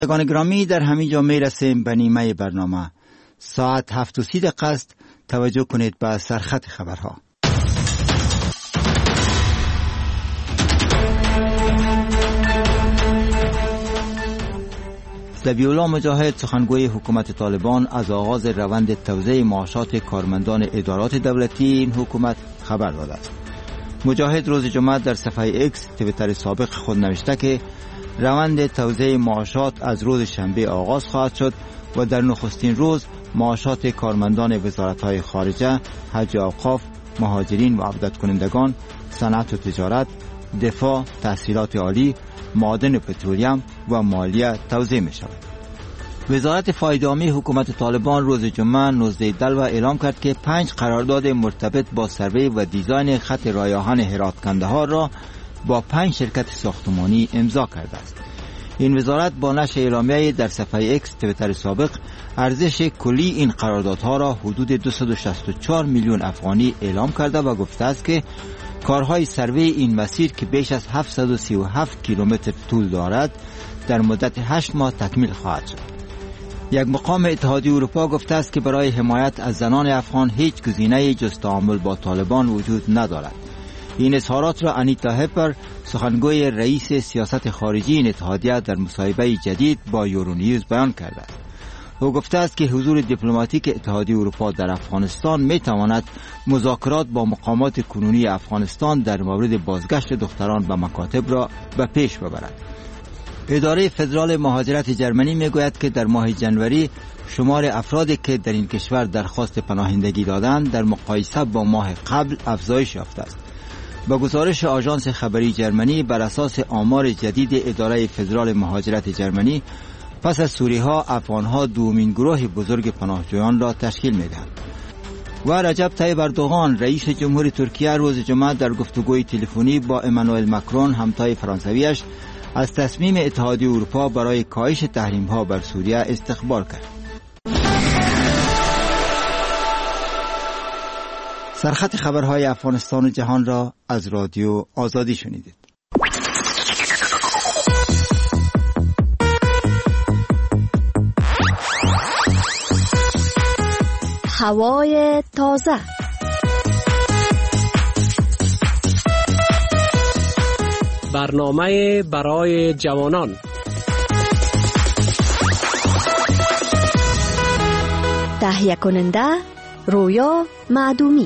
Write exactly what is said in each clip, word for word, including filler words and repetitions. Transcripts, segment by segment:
شنوندگان گرامی، در همین جا می رسیم به نیمه برنامه. ساعت هفت و سی دقیقه است. توجه کنید به سرخط خبرها. ذبیح‌الله مجاهد، سخنگوی حکومت طالبان، از آغاز روند توزیع معاشات کارمندان ادارات دولتی این حکومت خبر داده است. مجاهد روز جمعه در صفحه ایکس توییتر سابق خود نوشته که روند توزیع معاشات از روز شنبه آغاز خواهد شد و در نخستین روز معاشات کارمندان وزارت‌های خارجه، حج و اوقاف، مهاجرین و عودت کنندگان، صنعت و تجارت، دفاع، تحصیلات عالی، معادن و پترولیم و مالیه توزیع می شود. وزارت فایده عامی حکومت طالبان روز جمعه نوزده دلو اعلام کرد که پنج قرارداد مرتبط با سروی و دیزاین خط راه آهن هرات کندهار را با پنج شرکت ساختمانی امضا کرده است. این وزارت با نشر اعلامیه در صفحه ایکس توییتر سابق ارزش کلی این قراردادها را حدود دویست و شصت و چهار میلیون افغانی اعلام کرده و گفته است که کارهای سروی این مسیر که بیش از هفتصد و سی و هفت کیلومتر طول دارد در مدت هشت ماه تکمیل خواهد شد. یک مقام اتحادیه اروپا گفته است که برای حمایت از زنان افغان هیچ گزینه‌ای جز تعامل با طالبان وجود ندارد. این اظهارات را انیتا هپر، سخنگوی رئیس سیاست خارجی این اتحادیه، در مصاحبه جدید با یورونیوز بیان کرده است. او گفته است که حضور دیپلماتیک اتحادیه اروپا در افغانستان می تواند مذاکرات با مقامات کنونی افغانستان در مورد بازگشت دختران به مکاتب را به پیش ببرد. اداره فدرال مهاجرت جرمنی می گوید که در ماه جنوری شمار افرادی که در این کشور درخواست پناهندگی دادند در مقایسه با ماه قبل افزایش یافته است. با گزارش آژانس خبری جرمنی بر اساس آمار جدید اداره فدرال مهاجرت جرمنی، پس از سوری‌ها، افغان‌ها دومین گروه بزرگ پناهجویان را تشکیل می‌دهند. و رجب طیب اردوغان، رئیس جمهوری ترکیه، روز جمعه در گفتگوی تلفنی با امانوئل ماکرون، همتای فرانسویش، از تصمیم اتحادیه اروپا برای کاهش تحریم‌ها بر سوریه استقبال کرد. سرخط خبرهای افغانستان و جهان را از رادیو آزادی شنیدید. هوای تازه. برنامه برای جوانان. تهیه کننده رویا معدومی.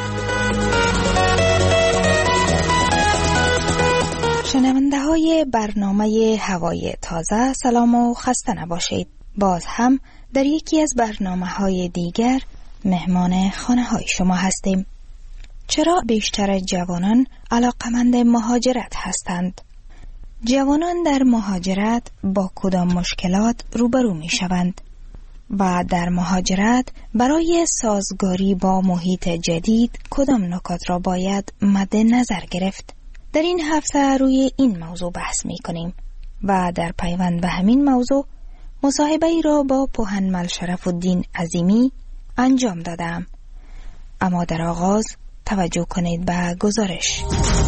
شنونده های برنامه هوای تازه، سلام و خسته نباشید. باز هم در یکی از برنامه های دیگر مهمان خانه های شما هستیم. چرا بیشتر جوانان علاقمند مهاجرت هستند؟ جوانان در مهاجرت با کدام مشکلات روبرو می شوند؟ و در مهاجرت برای سازگاری با محیط جدید کدام نکات را باید مد نظر گرفت؟ در این هفته روی این موضوع بحث می کنیم و در پیوند به همین موضوع مصاحبه ای را با پوهنمل شرف الدین عظیمی انجام دادم. اما در آغاز توجه کنید به گزارش.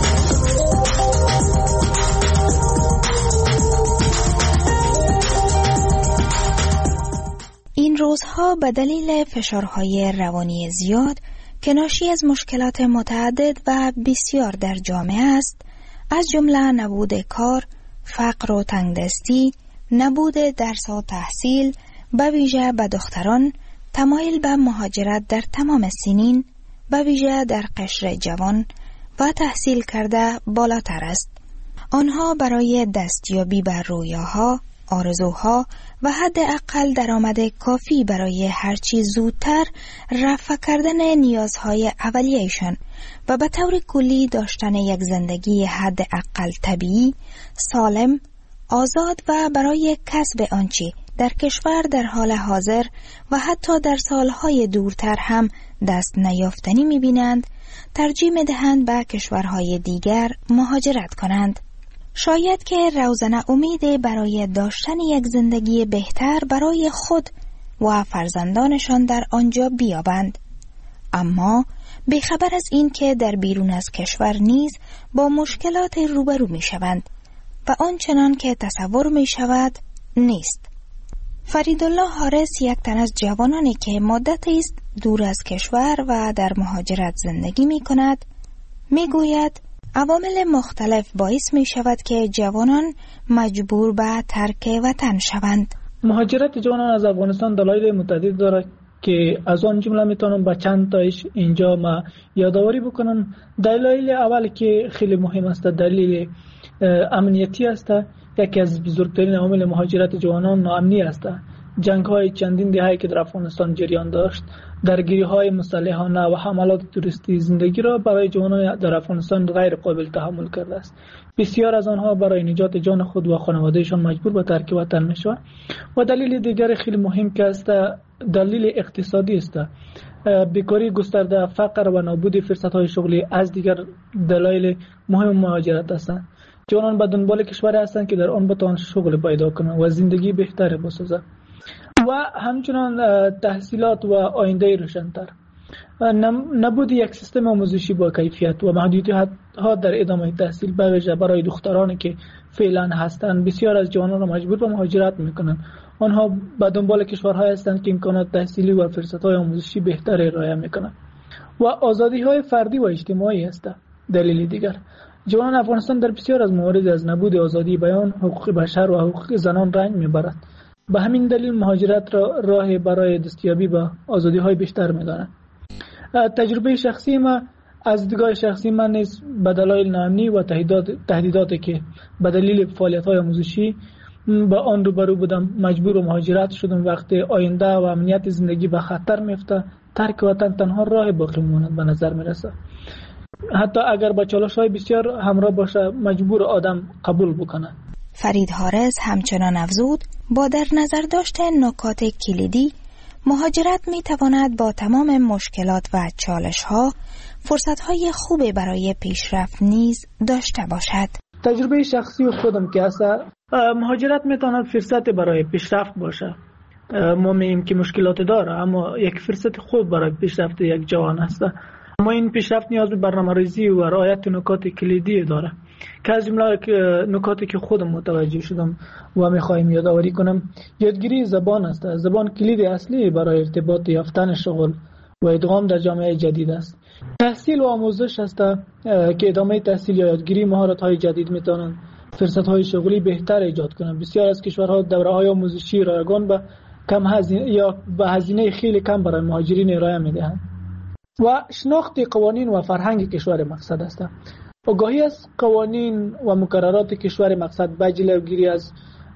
این روزها به دلیل فشارهای روانی زیاد که ناشی از مشکلات متعدد و بسیار در جامعه است، از جمله نبود کار، فقر و تنگدستی، نبود درس و تحصیل، به ویژه به دختران، تمایل به مهاجرت در تمام سنین، به ویژه در قشر جوان و تحصیل کرده بالاتر است. آنها برای دستیابی بر رویاها، آرزوها و حداقل درآمد کافی برای هرچی زودتر رفع کردن نیازهای اولیه‌شان و به طور کلی داشتن یک زندگی حداقل طبیعی، سالم، آزاد و برای کسب آنچه در کشور در حال حاضر و حتی در سالهای دورتر هم دست نیافتنی می‌بینند، ترجیح می‌دهند به کشورهای دیگر مهاجرت کنند. شاید که روزن امیدی برای داشتن یک زندگی بهتر برای خود و فرزندانشان در آنجا بیابند. اما بیخبر از این که در بیرون از کشور نیز با مشکلات روبرو می شوند و آنچنان که تصور می شود نیست. فریدالله حارس یک تن از جوانانی که مدتی است دور از کشور و در مهاجرت زندگی می کند می گوید عوامل مختلف باعث می شود که جوانان مجبور به ترک وطن شوند. مهاجرت جوانان از افغانستان دلایل متعدد دارد که از آن جمله میتونم با چند تایش اینجا ما یادآوری بکنم. دلایل اول که خیلی مهم است دلیل امنیتی است. یکی از بزرگترین عوامل مهاجرت جوانان ناامنی است. جنگ های چندین دهه که در افغانستان جریان داشت، درگیری های مسلحانه و حملات توریستی زندگی را برای جوانان در افغانستان غیر قابل تحمل کرده است. بسیار از آنها برای نجات جان خود و خانوادهشان مجبور به ترک وطن میشوند. و دلیل دیگر خیلی مهم که است دلیل اقتصادی است. بیکاری گسترده، فقر و نابود فرصت‌های شغلی از دیگر دلایل مهم مهاجرت هستند. جوانان به دنبال کشوری هستند که در آن بتوانند شغل پیدا کنند و زندگی بهتری بسازند. و همچنان تحصیلات و آینده روشن‌تر. نبود یک سیستم آموزشی با کیفیت و محدودیت‌ها در ادامه تحصیل به ویژه برای دخترانی که فعلا هستند بسیار از جوانان را مجبور به مهاجرت می‌کنند. آنها به دنبال کشورهایی هستند که امکانات تحصیلی و فرصت‌های آموزشی بهتری ارائه می‌کنند. و آزادی‌های فردی و اجتماعی است دلیل دیگر. جوانان افغانستان در بسیار از موارد از نبود آزادی بیان، حقوق بشر و حقوق زنان رنج می‌برند. به همین دلیل مهاجرت را راه برای دستیابی به آزادی‌های بیشتر می‌دانند. تجربه شخصی ما از دیدگاه شخصی من نیز به دلایل ناامنی و تهدیدات تهدیداتی که به دلیل فعالیت‌های آموزشی با آن روبرو بودم مجبور به مهاجرت شدم. وقتی آینده و امنیت زندگی به خطر میفته ترک وطن تنها راه باقی ماند به نظر میرسه. حتی اگر با چالش‌های بسیار همراه باشه مجبور آدم قبول بکنه. فرید حارس همچنان افزود با در نظر داشت نکات کلیدی مهاجرت می تواند با تمام مشکلات و چالش‌ها فرصت‌های خوبی برای پیشرفت نیز داشته باشد. تجربه شخصی خودم که است مهاجرت می تواند فرصت برای پیشرفت باشه. ما میگیم که مشکلات داره اما یک فرصت خوب برای پیشرفت یک جوان است. اما این پیشرفت نیاز به برنامه‌ریزی و رعایت نکات کلیدی داره که از جمله نکاتی که خودم متوجه شدم و میخوایم یادآوری کنم یادگیری زبان است. زبان کلید اصلی برای ارتباط یافتن شغل و ادغام در جامعه جدید است. تحصیل و آموزش است که ادامه تحصیل یا یادگیری مهارت‌های جدید میتونن فرصت‌های شغلی بهتر ایجاد کنند. بسیار از کشورها دوره‌های آموزشی رایگان به کم هزینه یا به هزینه خیلی کم برای مهاجرین ارائه میدهند. و شناخت قوانین و فرهنگ کشور مقصد است. آگاهی از قوانین و مقررات کشور مقصد به جلوگیری از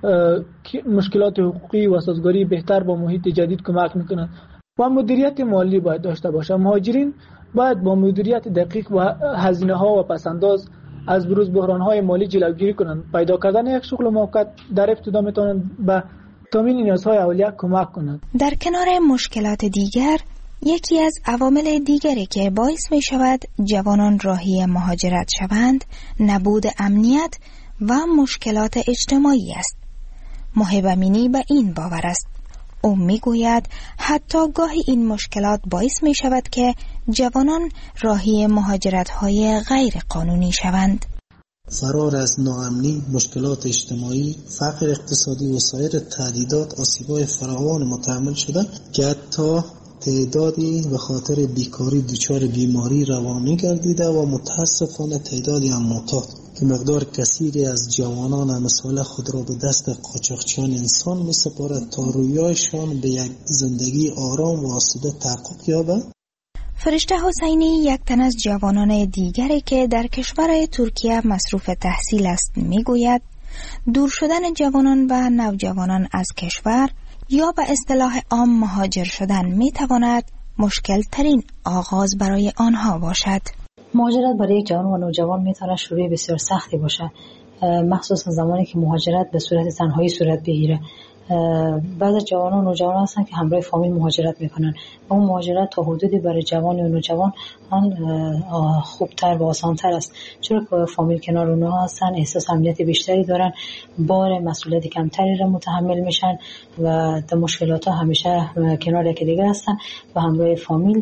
مشکلات حقوقی و سازگاری بهتر با محیط جدید کمک می‌کند. و مدیریت مالی باید داشته باشه. مهاجرین باید با مدیریت دقیق و هزینه‌ها و پس‌انداز از بروز بحران‌های مالی جلوگیری کنند. پیدا کردن یک شغل موقت در ابتدا می‌تواند به تامین نیازهای اولیه کمک کند. در کنار مشکلات دیگر یکی از عوامل دیگری که باعث می شود جوانان راهی مهاجرت شوند نبود امنیت و مشکلات اجتماعی است. محب امینی به این باور است. او می گوید حتی گاهی این مشکلات باعث می شود که جوانان راهی مهاجرت های غیر قانونی شوند. فرار از ناامنی، مشکلات اجتماعی، فقر اقتصادی و سایر تهدیدات آسیب‌های فراوان متحمل شدن که حتی تعدادی به خاطر بیکاری دچار بیماری روانی گردیده و متاسفانه تعدادی هم معتاد که مقدار کثیری از جوانان امثال خود را به دست قاچاقچیان انسان می سپارد تا رویایشان به یک زندگی آرام و آسوده تحقق یابد. فرشته حسینی یک تن از جوانان دیگری که در کشور ترکیه مصروف تحصیل است می گوید دور شدن جوانان و نوجوانان از کشور یا به اصطلاح عام مهاجر شدن می تواند مشکل ترین آغاز برای آنها باشد. مهاجرت برای یک جوان و نوجوان می تواند شروع بسیار سختی باشد، مخصوصا زمانی که مهاجرت به صورت تنهایی صورت بگیره. بعض از جوانان و نوجوانان هستن که همراه فامیل مهاجرت میکنن و اون مهاجرت تا حدودی برای جوان و نوجوان خوبتر و آسانتر است، چرا که فامیل کنار اونها هستن، احساس امنیت بیشتری دارن، بار مسئولیت کمتری را متحمل میشن و در مشکلات ها همیشه کنار یکی دیگه هستن و همراه فامیل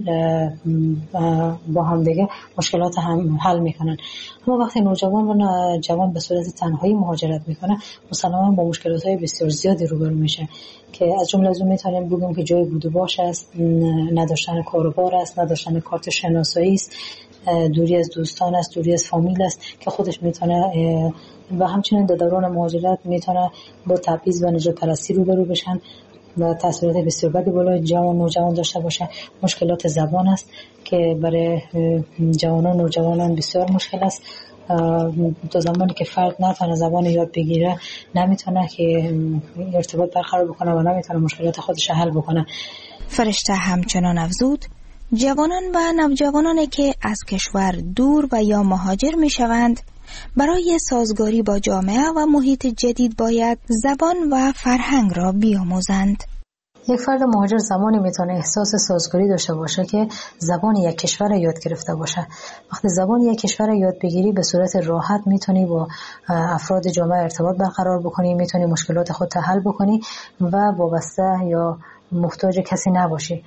با هم دیگه مشکلات هم حل میکنن. اما وقتی نوجوان و جوان به صورت تنهایی مهاجرت میکنه مسلماً با مشکلات های بسیار زیادی روبرو میشه که از جمله از اون میتونیم بگیم که جای بود و باش است، نداشتن کاروبار است، نداشتن کارت شناسایی است، دوری از دوستان است، دوری از فامیل است که خودش میتونه و همچنین در دوران مهاجرت میتونه با تبعیض و نجات پرستی روبرو بشن و تاثیرات بسیار بدی بالای جوان نوجوان داشته باشه. مشکلات زبان است که برای جوانان و نوجوانان بسیار مشکل است. تا زمانی که فرد نتونه زبان یاد بگیره نمیتونه که ارتباط برقرار بکنه و نمیتونه مشکلات خودش حل بکنه. فرشته همچنان افزود جوانان و نوجوانانی که از کشور دور و یا مهاجر می شوند برای سازگاری با جامعه و محیط جدید باید زبان و فرهنگ را بیاموزند. یک فرد مهاجر زمانی میتونه احساس سازگاری داشته باشه که زبان یک کشور را یاد گرفته باشه. وقتی زبان یک کشور را یاد بگیری به صورت راحت میتونی با افراد جامعه ارتباط برقرار بکنی، میتونی مشکلات خود را حل بکنی و وابسته یا محتاج کسی نباشی.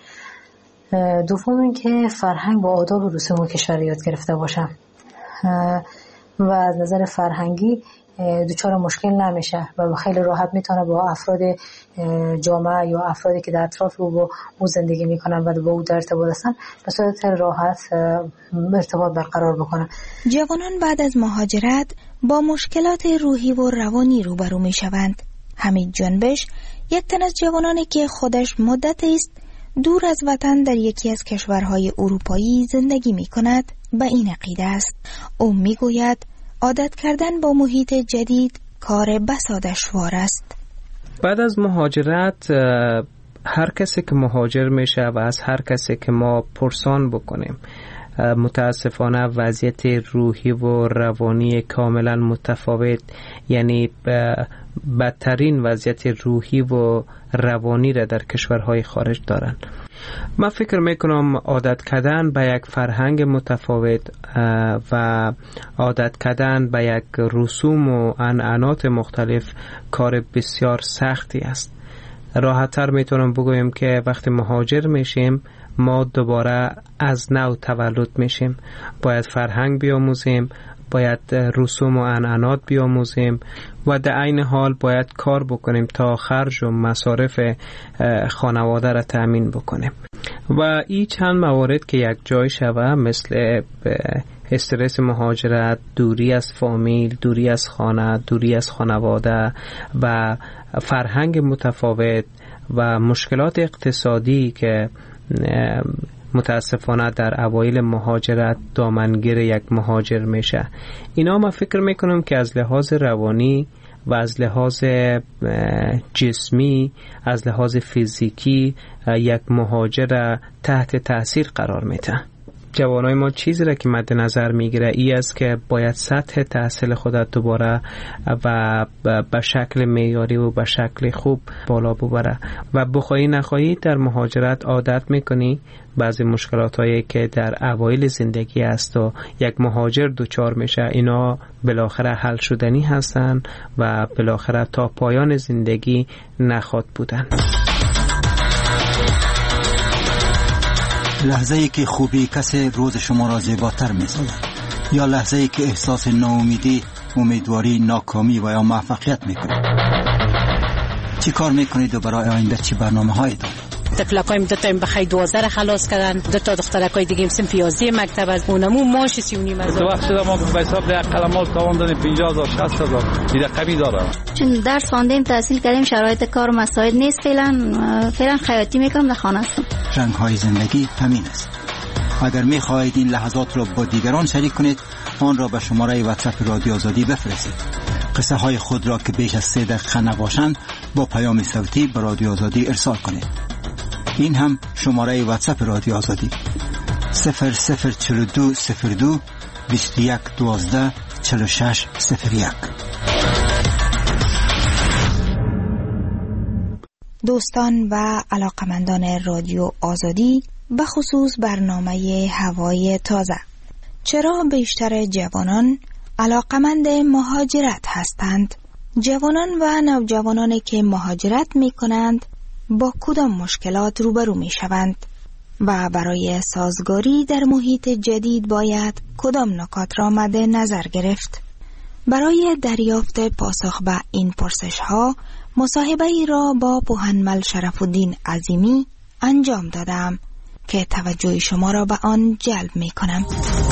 دوم اینکه فرهنگ با آداب و رسوم کشور یاد گرفته باشه و از نظر فرهنگی دچار مشکل نمیشه و خیلی راحت میتونه با افراد جامعه یا افرادی که در اطراف او با او زندگی میکنن و با او در ارتباط هستن به صورت راحت ارتباط برقرار بکنه. جوانان بعد از مهاجرت با مشکلات روحی و روانی روبرو میشوند. حمید جنبش یک تن از جوانانی که خودش مدت است دور از وطن در یکی از کشورهای اروپایی زندگی می کند به این عقیده است. او می گوید عادت کردن با محیط جدید کار بسا دشوار است. بعد از مهاجرت هر کسی که مهاجر میشه و از هر کسی که ما پرسان بکنیم متاسفانه وضعیت روحی و روانی کاملا متفاوت، یعنی بدترین وضعیت روحی و روانی را در کشورهای خارج دارن. من فکر میکنم عادت کردن به یک فرهنگ متفاوت و عادت کردن به یک رسوم و عنعنات مختلف کار بسیار سختی است. راحت‌تر میتونم بگویم که وقتی مهاجر میشیم ما دوباره از نو تولد میشیم، باید فرهنگ بیاموزیم، باید رسوم و عنعنات بیاموزیم و در عین حال باید کار بکنیم تا خرج و مصارف خانواده را تأمین بکنیم و این چند موارد که یک جای شوه مثل استرس مهاجرت، دوری از فامیل، دوری از خانه، دوری از خانواده و فرهنگ متفاوت و مشکلات اقتصادی که متاسفانه در اوایل مهاجرت دامنگیر یک مهاجر میشه، اینا ما فکر میکنم که از لحاظ روانی و از لحاظ جسمی، از لحاظ فیزیکی یک مهاجر تحت تاثیر قرار میده. جوانای ما چیزی را که مد نظر میگیره ای است که باید سطح تحصیل خودت دوباره و به شکل معیاری و به شکل خوب بالا ببره و بخواهی نخواهی در مهاجرت عادت میکنی بعضی مشکلات هایی که در اوایل زندگی است و یک مهاجر دوچار میشه اینا بالاخره حل شدنی هستن و بالاخره تا پایان زندگی نخواد بودن. لحظه ای که خوبی کسی روز شما را زیباتر می‌سازد یا لحظه ای که احساس ناامیدی، امیدواری، ناکامی و یا موفقیت میکنید. چی کار میکنید و برای آینده چی برنامه‌هایی دارید؟ تفلقایم دو تا بخای دوازده خلاص کردن، دو تا دخترکای دیگه هم سنف یازده مکتب از اونمو ماش سی و نیم هزار. تو وقت ما به حساب یک قلمال تاوان دادیم پنجاه هزار شصت هزار این رقمی داره. چون درس خواندیم تحصیل کردیم شرایط کار مساعد نیست، فعلا فعلا خیاطی میکنم در خانه هستم. رنگ های زندگی همین است. اگر میخواهید این لحظات را با دیگران شریک کنید آن را به شماره واتساپ رادیو آزادی بفرستید. قصه های خود را که بیش از سه دقیقه نباشند با پیام صوتی به رادیو آزادی ارسال کنید. این هم شماره واتساپ رادیو آزادی صفر صفر چهل و دو صفر دو بیست و یک دوازده چهل و شش صفر یک. دوستان و علاقمندان رادیو آزادی، به خصوص برنامه هوای تازه، چرا بیشتر جوانان علاقمند مهاجرت هستند؟ جوانان و نوجوانانی که مهاجرت می کنند با کدام مشکلات روبرو می شوند و برای سازگاری در محیط جدید باید کدام نکات را مد نظر گرفت؟ برای دریافت پاسخ به این پرسش ها مصاحبه ای را با پوهنمل شرف الدین عظیمی انجام دادم که توجه شما را به آن جلب می کنم.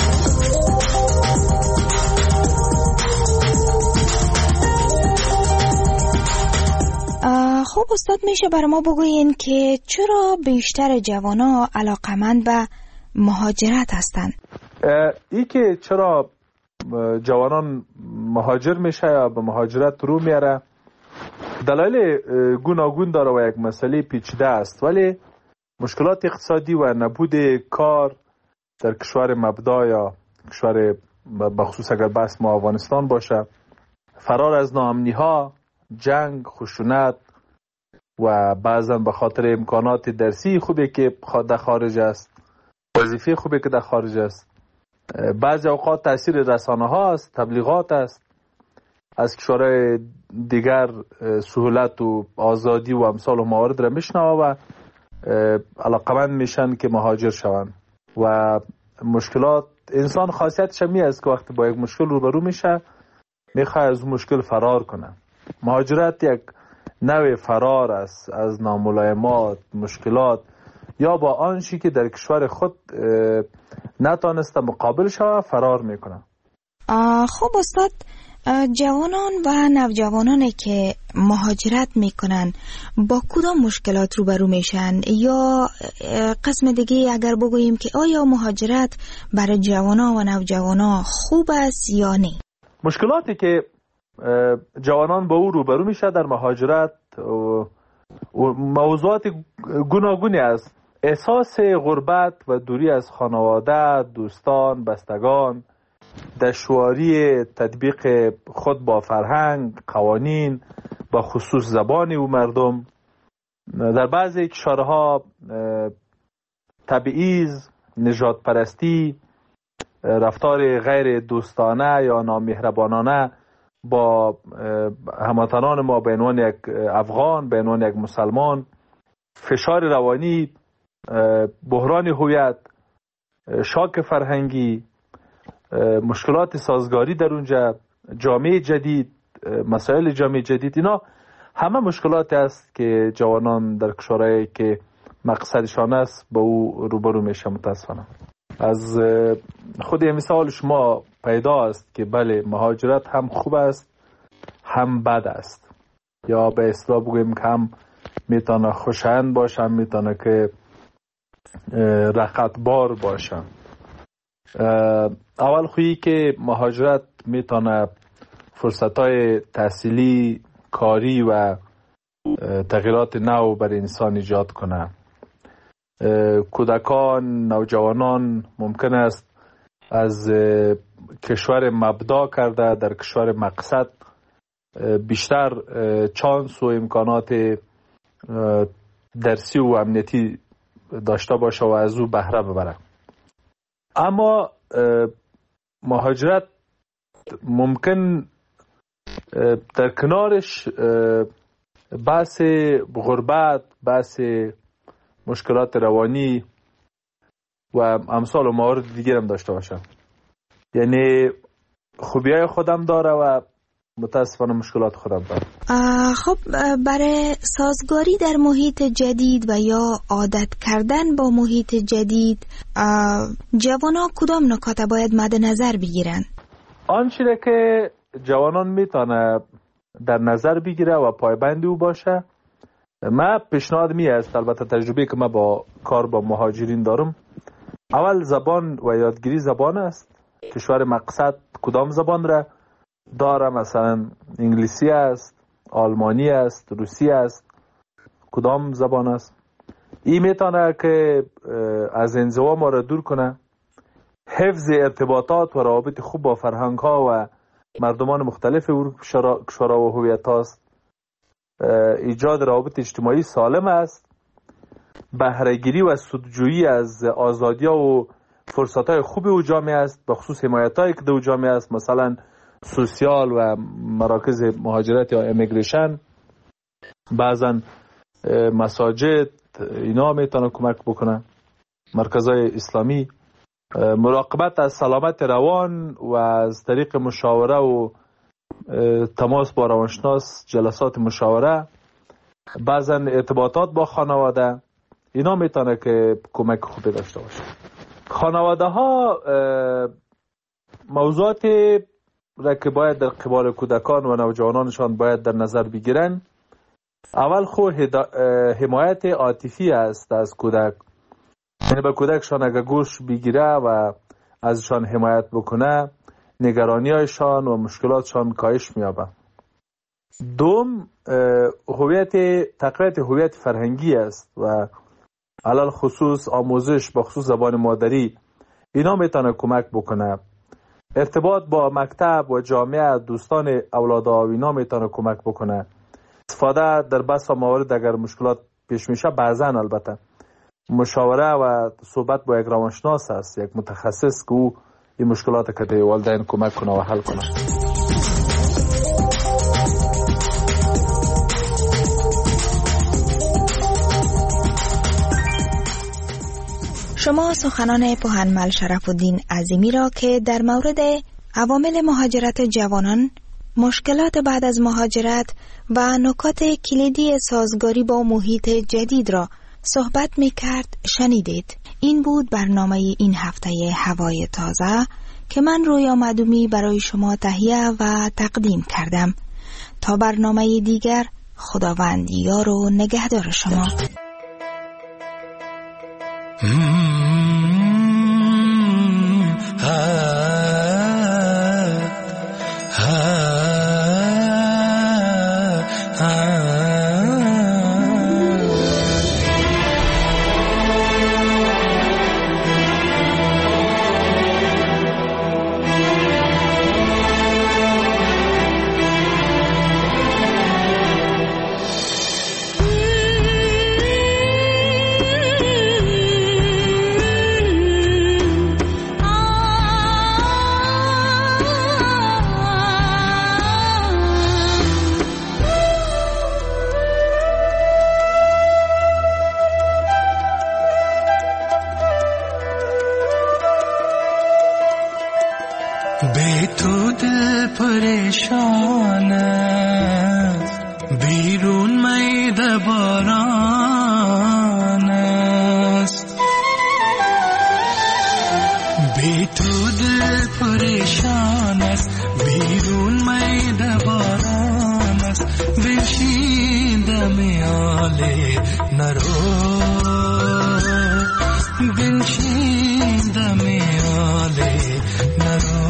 خب استاد، میشه برای ما بگوین که چرا بیشتر جوانا علاقمند به مهاجرت هستند؟ ای که چرا جوانان مهاجر میشه یا به مهاجرت رو میاره دلایل گوناگون داره و یک مسئله پیچیده است، ولی مشکلات اقتصادی و نبود کار در کشور مبدا یا کشور بخصوص اگر بحث ما افغانستان باشه، فرار از ناامنی ها، جنگ، خشونت و بعضا به خاطر امکانات درسی خوبی که در خارج است، وظیفه خوبی که در خارج است، بعضی اوقات تاثیر رسانه ها است، تبلیغات است، از کشورهای دیگر سهولت و آزادی و امثال و موارد را میشنوه و علاقمند میشن که مهاجر شوند. و مشکلات انسان خاصیتش می است که وقتی با یک مشکل روبرو میشه میخواد از اون مشکل فرار کنه. مهاجرت یک نوع فرار است از ناملایمات، مشکلات یا با آنچه که در کشور خود نتانسته مقابل شوه فرار میکنه. خب استاد، جوانان و نوجوانانی که مهاجرت میکنن با کدام مشکلات روبرو میشن؟ یا قسم دیگه اگر بگوییم که آیا مهاجرت برای جوانان و نوجوانان خوب است یا نه؟ مشکلاتی که جوانان با او روبرو میشه در مهاجرت موضوعات گوناگونی است. احساس غربت و دوری از خانواده، دوستان، بستگان، دشواری تطبیق خود با فرهنگ، قوانین، با خصوص زبان و مردم. در بعضی کشورها تبعیض، نژاد پرستی، رفتار غیر دوستانه یا نامهربانانه با هموطنان ما به عنوان یک افغان، به عنوان یک مسلمان، فشار روانی، بحران هویت، شاک فرهنگی، مشکلات سازگاری در اونجا، جامعه جدید، مسائل جامعه جدید، اینا همه مشکلاتی است که جوانان در کشورهایی که مقصدشان است با او روبرو میشه. متاسفانه از خود مثال شما پیدا است که بله، مهاجرت هم خوب است هم بد است، یا به اصطلاح بگوییم که هم میتونه خوشایند باشه، هم میتونه که رقتبار باشه. اول خویی که مهاجرت میتونه فرصتهای تحصیلی، کاری و تغییرات نو بر انسان ایجاد کنه. کودکان، نوجوانان ممکن است از کشور مبدا کرده در کشور مقصد بیشتر چانس و امکانات درسی و امنیتی داشته باشه و از او بهره ببره. اما مهاجرت ممکن در کنارش بحث غربت، بحث مشکلات روانی و امثال و موارد دیگر هم داشته باشه. یعنی خوبیای خودم داره و متاسفانه مشکلات خودم داره. خب برای سازگاری در محیط جدید و یا عادت کردن با محیط جدید جوانان کدام نکات باید مد نظر بگیرن؟ آنچه که جوانان میتونه در نظر بگیره و پایبند او باشه، من پیشنهاد می است، البته تجربه که من با کار با مهاجرین دارم، اول زبان و یادگیری زبان است. کشور مقصد کدام زبان را داره؟ مثلا انگلیسی است، آلمانی است، روسی است، کدام زبان است؟ این میتونه که از انزوا ما را دور کنه. حفظ ارتباطات و روابط خوب با فرهنگ ها و مردمان مختلف کشورها و هویت هاست. ایجاد روابط اجتماعی سالم است، بهره‌گیری و سودجویی از آزادی‌ها و فرصت‌های خوبی او جامعه است، به خصوص حمایت‌هایی که در جامعه است، مثلا سوسیال و مراکز مهاجرت یا امیگریشن، بعضا مساجد، اینا میتونه کمک بکنه، مرکزهای اسلامی، مراقبت از سلامت روان و از طریق مشاوره و تماس با روانشناس، جلسات مشاوره، بعضا ارتباطات با خانواده، اینا میتونه که کمک خوبی داشته باشه. خانواده ها موضوعاتی را که باید در قبال کودکان و نوجوانانشان باید در نظر بگیرن، اول خود حمایت عاطفی است از کودک، یعنی به کودکشان اگر گوش بگیره و ازشان حمایت بکنه، نگرانی هایشان و مشکلاتشان کاهش می‌یابه. دوم، هویت تقویت هویت فرهنگی است و علل خصوص آموزش به خصوص زبان مادری، اینا میتونه کمک بکنه. ارتباط با مکتب و جامعه، دوستان اولادها و اینا میتونه کمک بکنه. استفاده در بس و موارد اگر مشکلات پیش میشه، بعضا البته مشاوره و صحبت با یک روانشناس است، یک متخصص که او این مشکلات که در والدین کمک کنه و حل کنه. شما سخنان پوهنمل شرف الدین عظیمی را که در مورد عوامل مهاجرت جوانان، مشکلات بعد از مهاجرت و نکات کلیدی سازگاری با محیط جدید را صحبت می کرد شنیدید. این بود برنامه این هفته هوای تازه که من رویا معدومی برای شما تهیه و تقدیم کردم. تا برنامه دیگر، خداوند یار و نگهدار شما. پریشان است بیرون میده باران است، بی تو دل پریشان است بیرون میده باران است، بنشینده میاله نرو، بنشینده میاله نرو.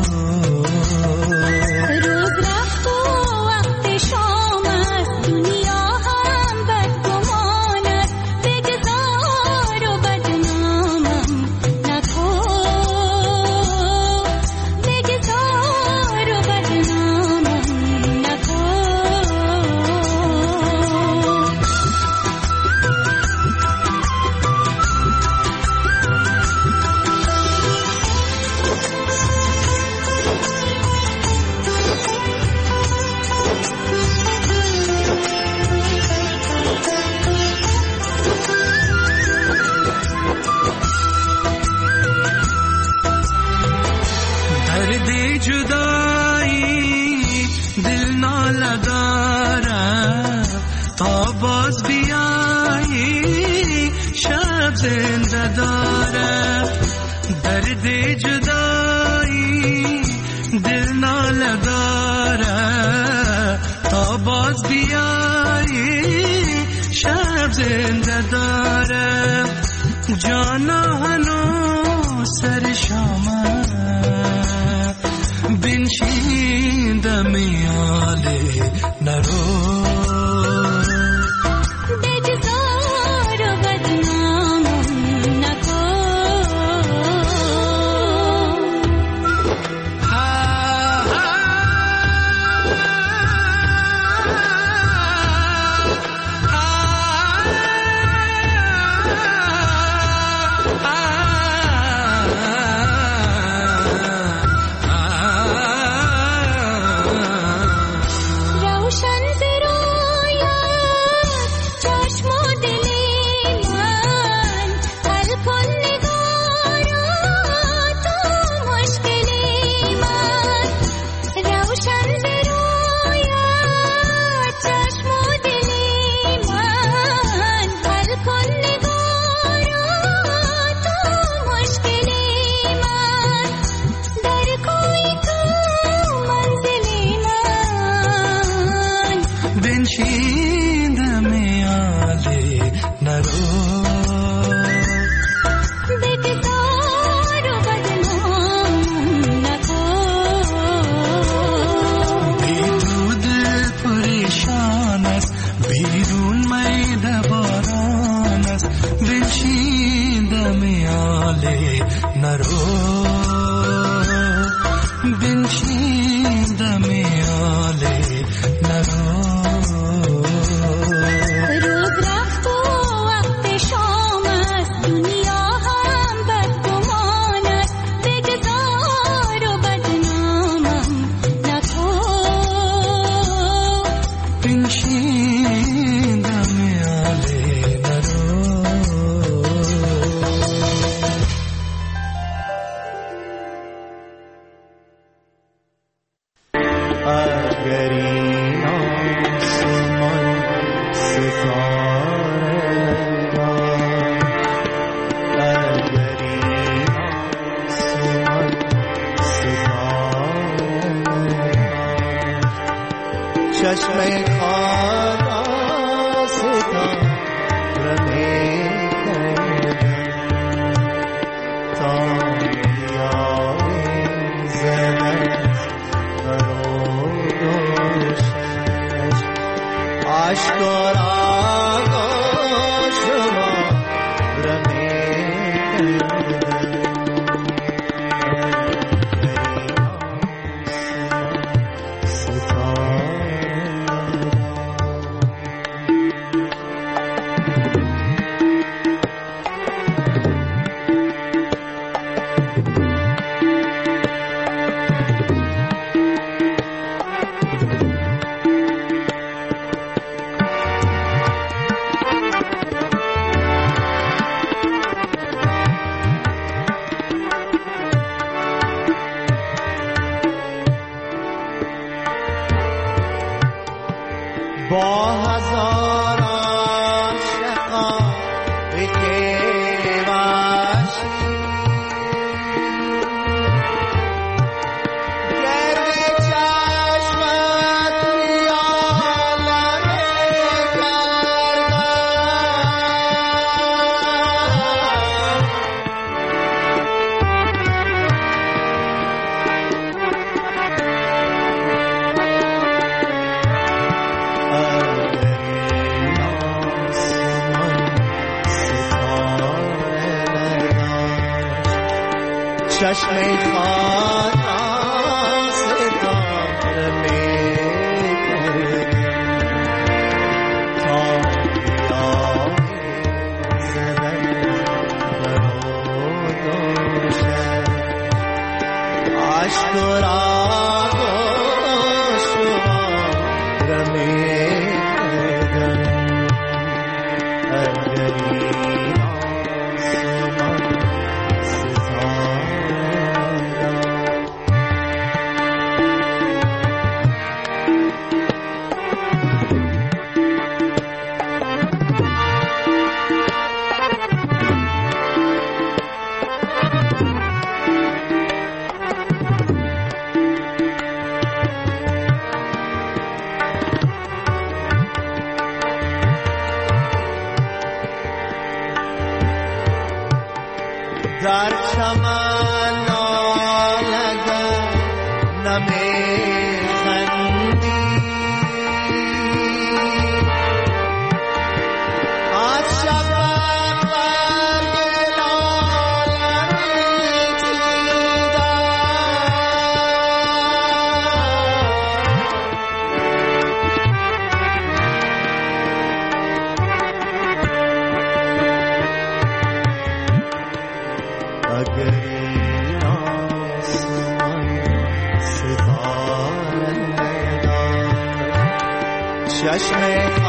جانا هنو سر شامه بنشین دمیاله نرو، نرو بنشین دم آله نرو روز رفت و وقت شام است دنیا هم بدگمان است بگذار و بدنامم نکن بنشین دم آله نرو اگر این آسمان ستاره نگاه اگر این آسمان ستاره نگاه چشم خانا ستاره میکردن تا بیایی زدن عشق را شما رمی با هزاران شقایق وحشی گرد چشمت خیالم چشم خانا ستاره میکرد تا بیایی زدن برود و شد عشق را شما میکردن اگر این آسمان در چمن نالگن نمیخندی از شبک برگ لاله میچیدن اگر این آسمان ستاره نداشت چشم